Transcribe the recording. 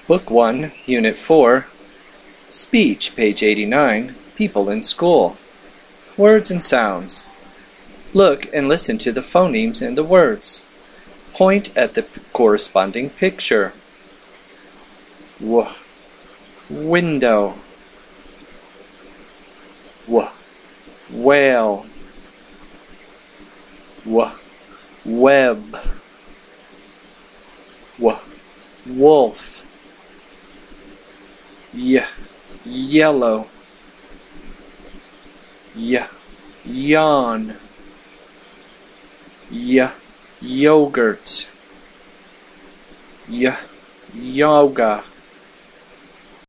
Book 1, Unit 4, Speech, page 89, People in School. Words and sounds. Look and listen to the phonemes in the words. Point at the corresponding picture. Window. Whale. Web. Wolf. Yellow. Yawn. Yogurt. Yoga.